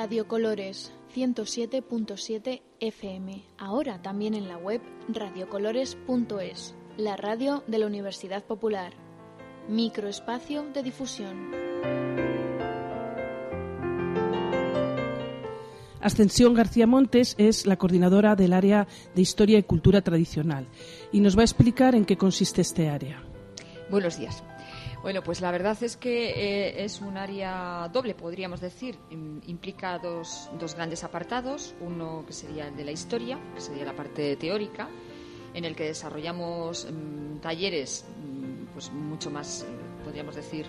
Radio Colores 107.7 FM, ahora también en la web radiocolores.es, la radio de la Universidad Popular. Microespacio de difusión. Ascensión García Montes es la coordinadora del área de Historia y Cultura Tradicional y nos va a explicar en qué consiste este área. Buenos días. Bueno, pues la verdad es que es un área doble, podríamos decir. Implica dos grandes apartados. Uno que sería el de la historia, que sería la parte teórica, en el que desarrollamos talleres pues mucho más, podríamos decir,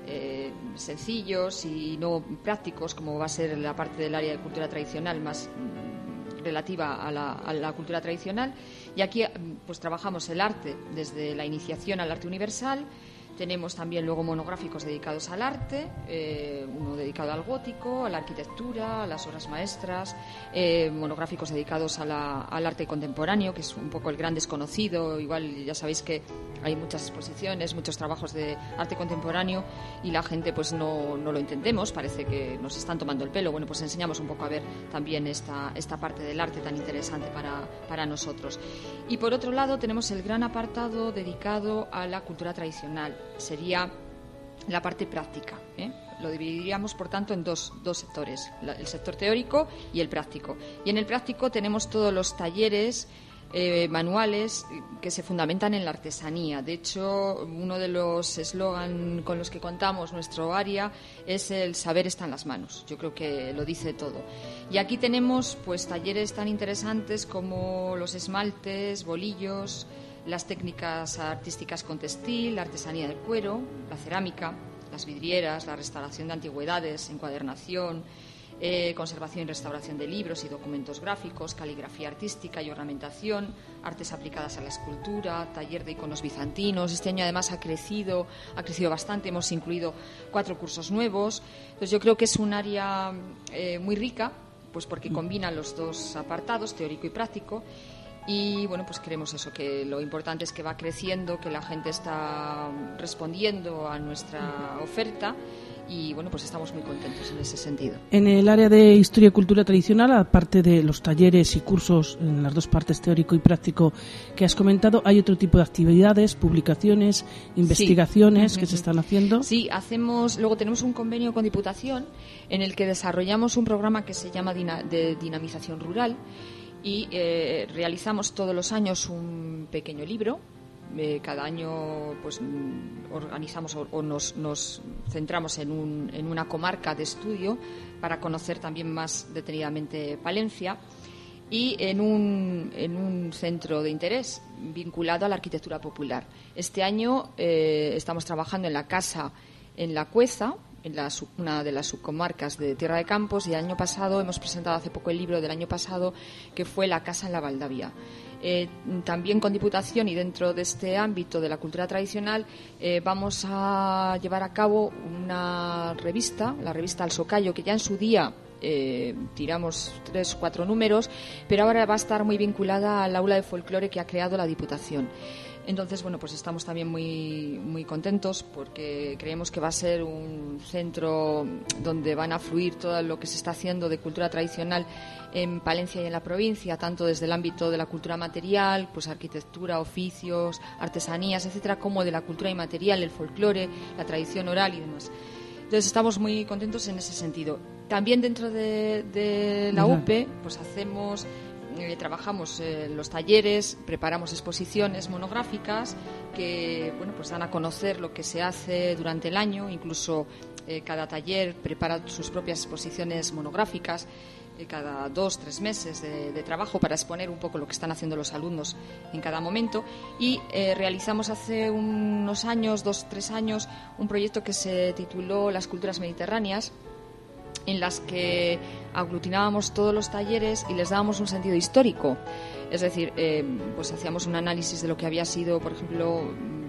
sencillos y no prácticos, como va a ser la parte del área de cultura tradicional, más relativa a la cultura tradicional. Y aquí pues trabajamos el arte desde la iniciación al arte universal. Tenemos también luego monográficos dedicados al arte, uno dedicado al gótico, a la arquitectura, a las obras maestras, monográficos dedicados al arte contemporáneo, que es un poco el gran desconocido. Igual ya sabéis que hay muchas exposiciones, muchos trabajos de arte contemporáneo y la gente pues no lo entendemos, parece que nos están tomando el pelo. Bueno, pues enseñamos un poco a ver también esta parte del arte tan interesante para nosotros. Y por otro lado tenemos el gran apartado dedicado a la cultura tradicional. Sería la parte práctica, Lo dividiríamos, por tanto, en dos sectores, el sector teórico y el práctico. Y en el práctico tenemos todos los talleres manuales que se fundamentan en la artesanía. De hecho, uno de los eslogan con los que contamos nuestro área es el saber está en las manos. Yo creo que lo dice todo. Y aquí tenemos pues talleres tan interesantes como los esmaltes, bolillos, las técnicas artísticas con textil, la artesanía del cuero, la cerámica, las vidrieras, la restauración de antigüedades, encuadernación, conservación y restauración de libros y documentos gráficos, caligrafía artística y ornamentación, artes aplicadas a la escultura, taller de iconos bizantinos. Este año además ha crecido bastante, hemos incluido 4 cursos nuevos. Entonces yo creo que es un área muy rica, pues porque combina los dos apartados, teórico y práctico. Y bueno, pues creemos eso, que lo importante es que va creciendo, que la gente está respondiendo a nuestra oferta y bueno, pues estamos muy contentos en ese sentido. En el área de Historia y Cultura Tradicional, aparte de los talleres y cursos en las dos partes, teórico y práctico, que has comentado, ¿hay otro tipo de actividades, publicaciones, investigaciones que se están haciendo? Sí, luego tenemos un convenio con Diputación en el que desarrollamos un programa que se llama de dinamización rural y realizamos todos los años un pequeño libro. Cada año pues organizamos o nos centramos en una comarca de estudio para conocer también más detenidamente Palencia y en un centro de interés vinculado a la arquitectura popular. Este año estamos trabajando en la casa en La Cueza, en una de las subcomarcas de Tierra de Campos, y el año pasado hemos presentado hace poco el libro del año pasado, que fue La casa en la Valdavia. También con Diputación y dentro de este ámbito de la cultura tradicional vamos a llevar a cabo una revista, la revista Al Socayo, que ya en su día tiramos 3 o 4 números, pero ahora va a estar muy vinculada al aula de folclore que ha creado la Diputación. Entonces, bueno, pues estamos también muy, muy contentos porque creemos que va a ser un centro donde van a fluir todo lo que se está haciendo de cultura tradicional en Palencia y en la provincia, tanto desde el ámbito de la cultura material, pues arquitectura, oficios, artesanías, etcétera, como de la cultura inmaterial, el folclore, la tradición oral y demás. Entonces estamos muy contentos en ese sentido. También dentro de la UPE, pues trabajamos los talleres, preparamos exposiciones monográficas que pues dan a conocer lo que se hace durante el año. Incluso cada taller prepara sus propias exposiciones monográficas cada 2-3 meses de trabajo para exponer un poco lo que están haciendo los alumnos en cada momento. Y realizamos hace unos años, 2-3 años, un proyecto que se tituló Las culturas mediterráneas, en las que aglutinábamos todos los talleres y les dábamos un sentido histórico. Es decir, pues hacíamos un análisis de lo que había sido, por ejemplo,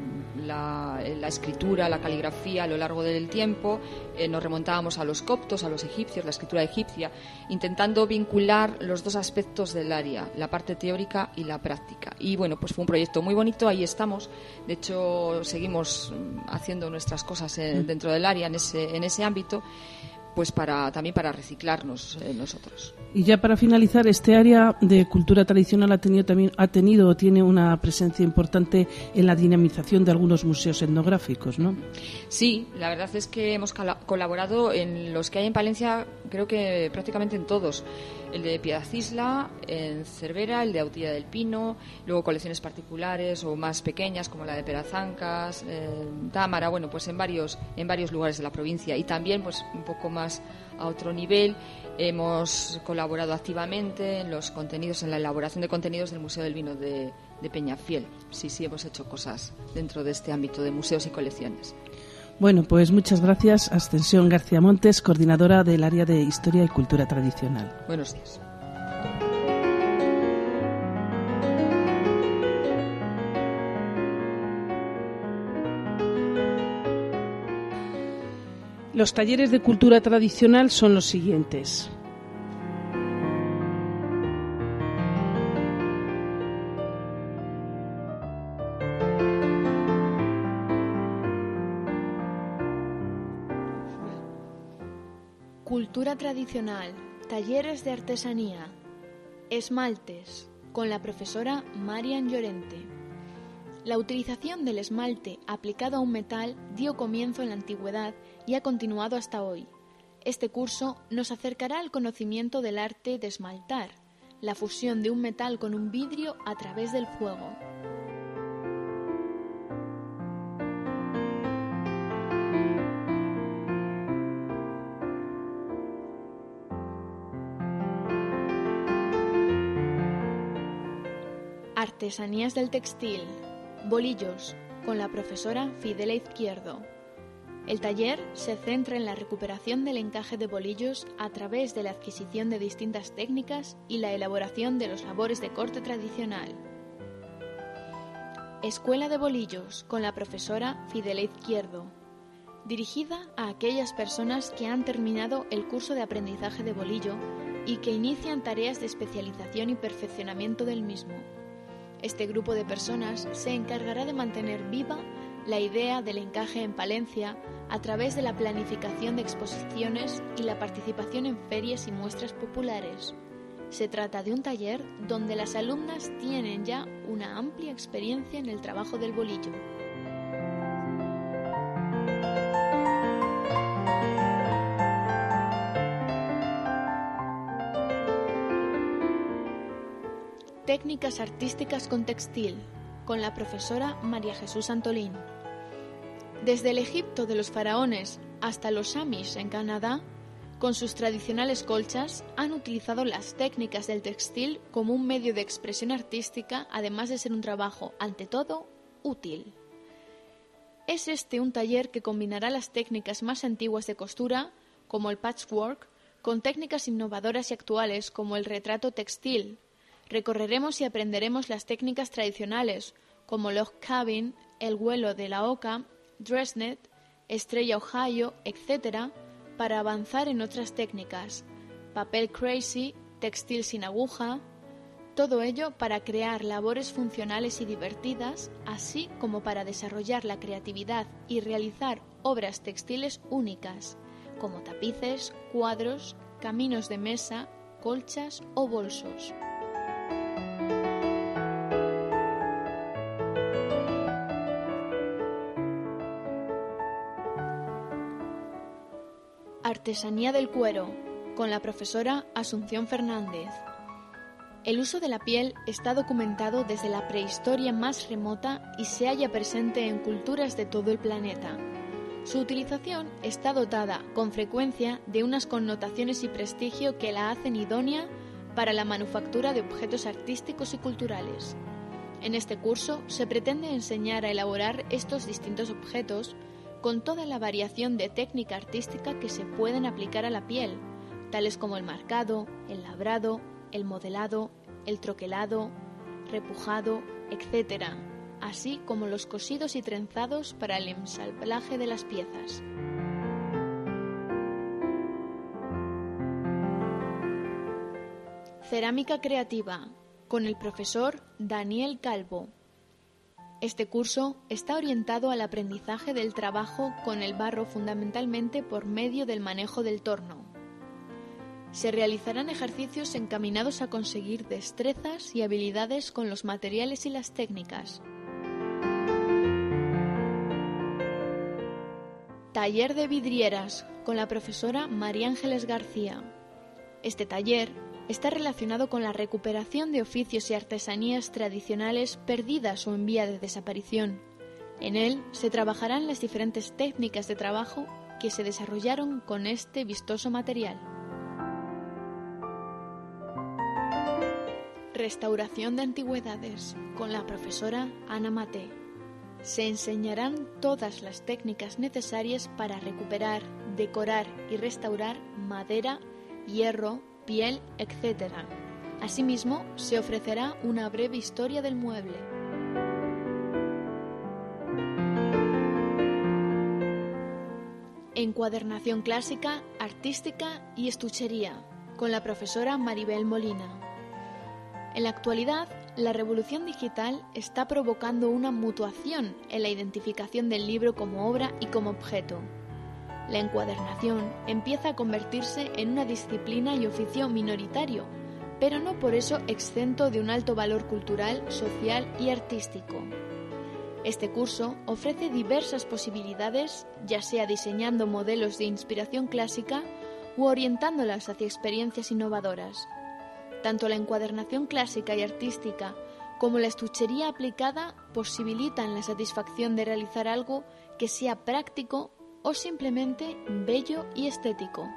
la escritura, la caligrafía a lo largo del tiempo. Nos remontábamos a los coptos, a los egipcios, la escritura egipcia, intentando vincular los dos aspectos del área, la parte teórica y la práctica. Y bueno, pues fue un proyecto muy bonito, ahí estamos. De hecho, seguimos haciendo nuestras cosas dentro del área en ese ámbito. pues también para reciclarnos nosotros. Y ya para finalizar, este área de cultura tradicional tiene una presencia importante en la dinamización de algunos museos etnográficos, ¿no? Sí, la verdad es que hemos colaborado en los que hay en Palencia, creo que prácticamente en todos. El de Piedad Isla, en Cervera, el de Autilla del Pino, luego colecciones particulares o más pequeñas como la de Perazancas, Támara, bueno, pues en varios lugares de la provincia. Y también, pues un poco más a otro nivel, hemos colaborado activamente en los contenidos, en la elaboración de contenidos del Museo del Vino de Peñafiel. Sí, hemos hecho cosas dentro de este ámbito de museos y colecciones. Bueno, pues muchas gracias, Ascensión García Montes, coordinadora del área de Historia y Cultura Tradicional. Buenos días. Los talleres de cultura tradicional son los siguientes. Cultura tradicional, talleres de artesanía, esmaltes, con la profesora Marian Llorente. La utilización del esmalte aplicado a un metal dio comienzo en la antigüedad y ha continuado hasta hoy. Este curso nos acercará al conocimiento del arte de esmaltar, la fusión de un metal con un vidrio a través del fuego. Artesanías del textil, bolillos, con la profesora Fidela Izquierdo. El taller se centra en la recuperación del encaje de bolillos a través de la adquisición de distintas técnicas y la elaboración de los labores de corte tradicional. Escuela de bolillos, con la profesora Fidela Izquierdo. Dirigida a aquellas personas que han terminado el curso de aprendizaje de bolillo y que inician tareas de especialización y perfeccionamiento del mismo. Este grupo de personas se encargará de mantener viva la idea del encaje en Palencia a través de la planificación de exposiciones y la participación en ferias y muestras populares. Se trata de un taller donde las alumnas tienen ya una amplia experiencia en el trabajo del bolillo. Técnicas artísticas con textil, con la profesora María Jesús Antolín. Desde el Egipto de los faraones hasta los Amish en Canadá, con sus tradicionales colchas, han utilizado las técnicas del textil como un medio de expresión artística, además de ser un trabajo, ante todo, útil. Es este un taller que combinará las técnicas más antiguas de costura, como el patchwork, con técnicas innovadoras y actuales, como el retrato textil. Recorreremos y aprenderemos las técnicas tradicionales, como log cabin, el vuelo de la oca, dressnet, estrella Ohio, etc., para avanzar en otras técnicas, papel crazy, textil sin aguja, todo ello para crear labores funcionales y divertidas, así como para desarrollar la creatividad y realizar obras textiles únicas, como tapices, cuadros, caminos de mesa, colchas o bolsos. Artesanía del cuero, con la profesora Asunción Fernández. El uso de la piel está documentado desde la prehistoria más remota y se halla presente en culturas de todo el planeta. Su utilización está dotada, con frecuencia, de unas connotaciones y prestigio que la hacen idónea para la manufactura de objetos artísticos y culturales. En este curso se pretende enseñar a elaborar estos distintos objetos con toda la variación de técnica artística que se pueden aplicar a la piel, tales como el marcado, el labrado, el modelado, el troquelado, repujado, etc., así como los cosidos y trenzados para el ensamblaje de las piezas. Cerámica creativa, con el profesor Daniel Calvo. Este curso está orientado al aprendizaje del trabajo con el barro fundamentalmente por medio del manejo del torno. Se realizarán ejercicios encaminados a conseguir destrezas y habilidades con los materiales y las técnicas. Taller de vidrieras con la profesora María Ángeles García. Este taller está relacionado con la recuperación de oficios y artesanías tradicionales perdidas o en vía de desaparición. En él se trabajarán las diferentes técnicas de trabajo que se desarrollaron con este vistoso material. Restauración de antigüedades con la profesora Ana Maté. Se enseñarán todas las técnicas necesarias para recuperar, decorar y restaurar madera, hierro, piel, etc. Asimismo, se ofrecerá una breve historia del mueble. Encuadernación clásica, artística y estuchería con la profesora Maribel Molina. En la actualidad, la revolución digital está provocando una mutuación en la identificación del libro como obra y como objeto. La encuadernación empieza a convertirse en una disciplina y oficio minoritario, pero no por eso exento de un alto valor cultural, social y artístico. Este curso ofrece diversas posibilidades, ya sea diseñando modelos de inspiración clásica u orientándolas hacia experiencias innovadoras. Tanto la encuadernación clásica y artística como la estuchería aplicada posibilitan la satisfacción de realizar algo que sea práctico o simplemente bello y estético.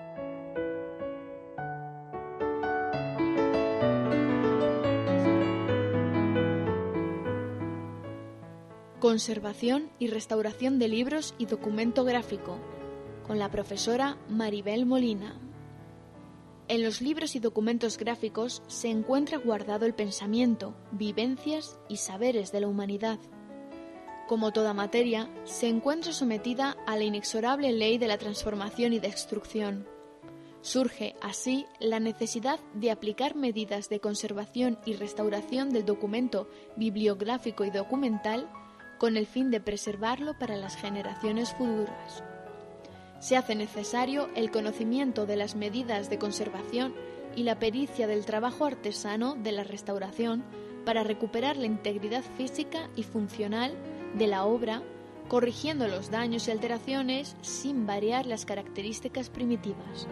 Conservación y restauración de libros y documento gráfico, con la profesora Maribel Molina. En los libros y documentos gráficos se encuentra guardado el pensamiento, vivencias y saberes de la humanidad. Como toda materia, se encuentra sometida a la inexorable ley de la transformación y destrucción. Surge, así, la necesidad de aplicar medidas de conservación y restauración del documento bibliográfico y documental con el fin de preservarlo para las generaciones futuras. Se hace necesario el conocimiento de las medidas de conservación y la pericia del trabajo artesano de la restauración para recuperar la integridad física y funcional de la obra, corrigiendo los daños y alteraciones sin variar las características primitivas.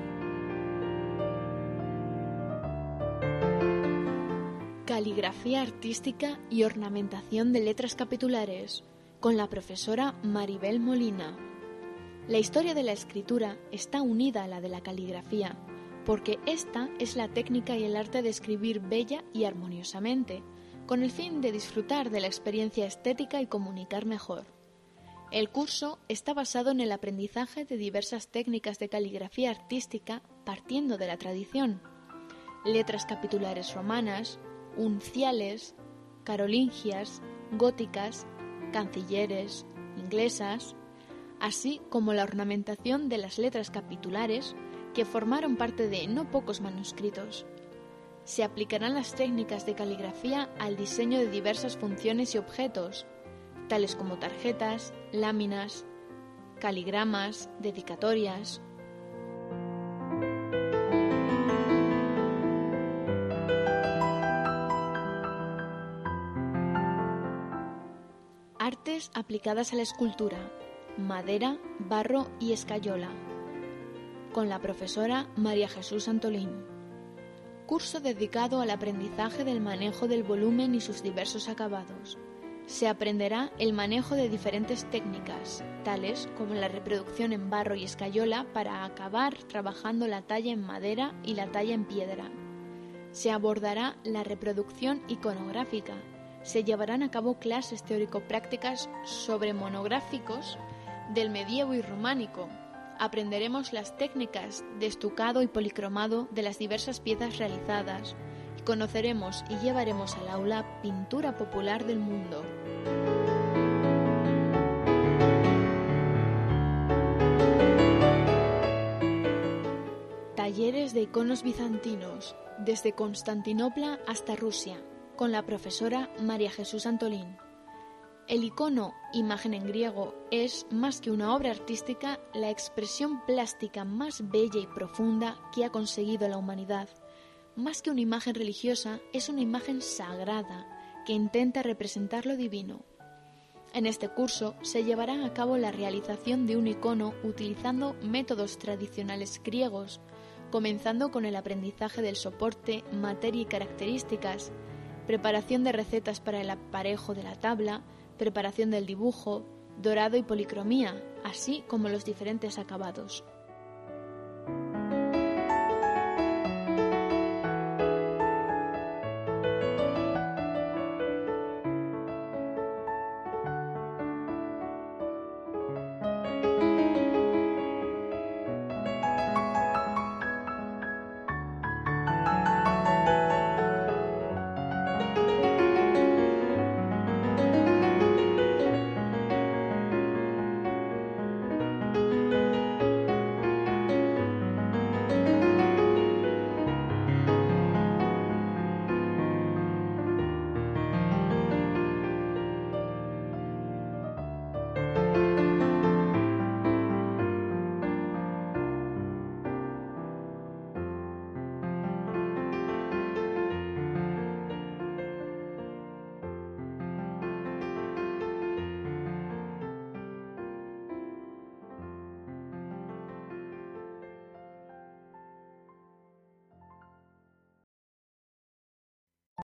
Caligrafía artística y ornamentación de letras capitulares, con la profesora Maribel Molina. La historia de la escritura está unida a la de la caligrafía, porque esta es la técnica y el arte de escribir bella y armoniosamente, con el fin de disfrutar de la experiencia estética y comunicar mejor. El curso está basado en el aprendizaje de diversas técnicas de caligrafía artística partiendo de la tradición: letras capitulares romanas, unciales, carolingias, góticas, cancilleres, inglesas, así como la ornamentación de las letras capitulares que formaron parte de no pocos manuscritos. Se aplicarán las técnicas de caligrafía al diseño de diversas funciones y objetos, tales como tarjetas, láminas, caligramas, dedicatorias. Artes aplicadas a la escultura: madera, barro y escayola, con la profesora María Jesús Antolín. Curso dedicado al aprendizaje del manejo del volumen y sus diversos acabados. Se aprenderá el manejo de diferentes técnicas, tales como la reproducción en barro y escayola para acabar trabajando la talla en madera y la talla en piedra. Se abordará la reproducción iconográfica. Se llevarán a cabo clases teórico-prácticas sobre monográficos del medievo y románico. Aprenderemos las técnicas de estucado y policromado de las diversas piezas realizadas y conoceremos y llevaremos al aula pintura popular del mundo. Talleres de iconos bizantinos, desde Constantinopla hasta Rusia, con la profesora María Jesús Antolín. El icono, imagen en griego, es, más que una obra artística, la expresión plástica más bella y profunda que ha conseguido la humanidad. Más que una imagen religiosa, es una imagen sagrada que intenta representar lo divino. En este curso se llevará a cabo la realización de un icono utilizando métodos tradicionales griegos, comenzando con el aprendizaje del soporte, materia y características, preparación de recetas para el aparejo de la tabla, preparación del dibujo, dorado y policromía, así como los diferentes acabados.